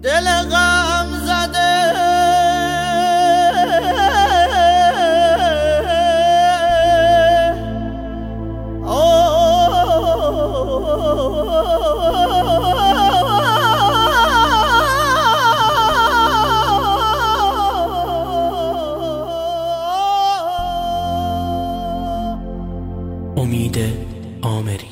دل غم زده امید آمری.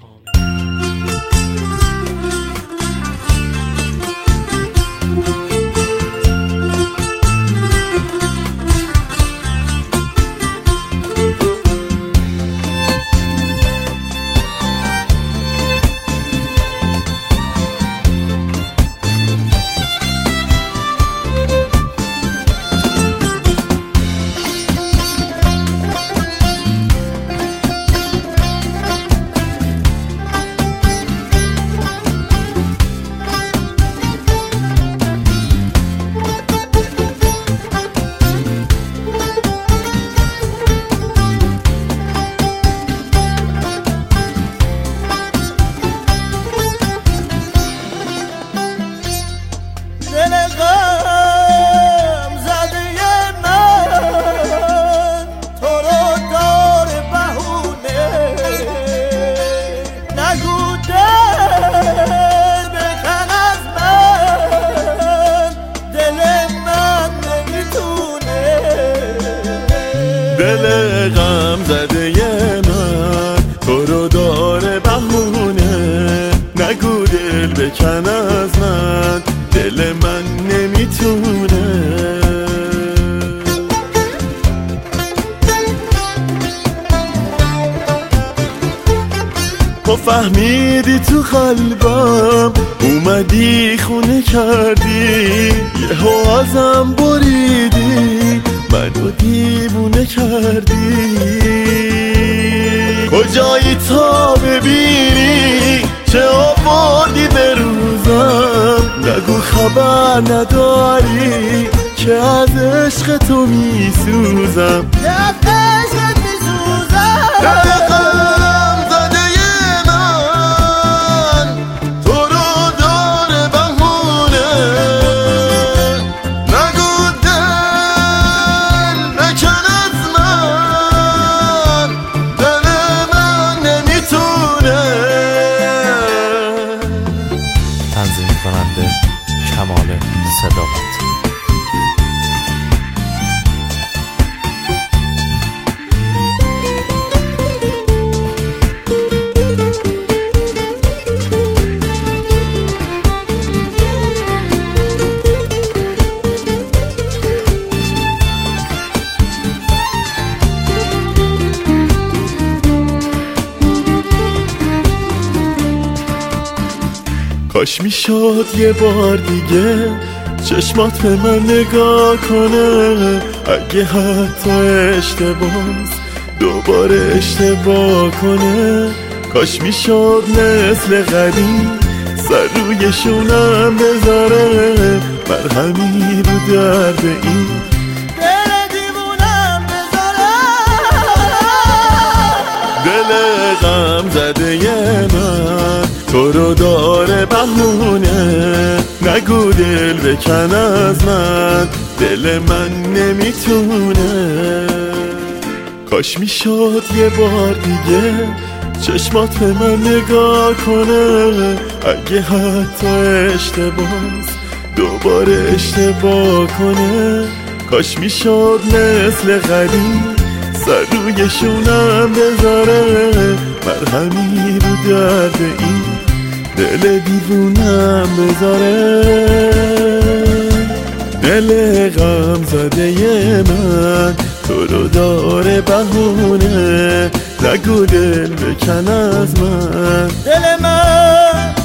دل غم زده من تو رو داره بهونه، نگو دل بکن از من، دل من نمیتونه. تو فهمیدی تو قلبم، اومدی خونه کردی، یهو ازم بریدی، منو دیوونه کردی. کجایی تا ببینی چه آوردی به روزم، نگو خبر نداری که از عشق تو میسوزم، که از عشقت میسوزم. تنظیم کننده کمال صداقت. کاش میشد یه بار دیگه چشمات به من نگاه کنه، اگه حتی اشتباهs دوباره اشتباه کنه. کاش میشد مثل قدیم سر روی شونم بذاره، مرهمی رو درد این دل دیوونم بذاره. دل غم زده من تو رو داره بهونه، نگو دل بکن از من، دل من نمیتونه. کاش میشد یه بار دیگه چشمات به من نگاه کنه، اگه حتی اشتباهs دوباره اشتباه کنه. کاش میشد مثل قدیم سر روی شونم بذاره، مرهمی رو درد این دل دیوونم بذاره. دل غم زده من تو رو داره بهونه، نگو دل بکن از من، دل من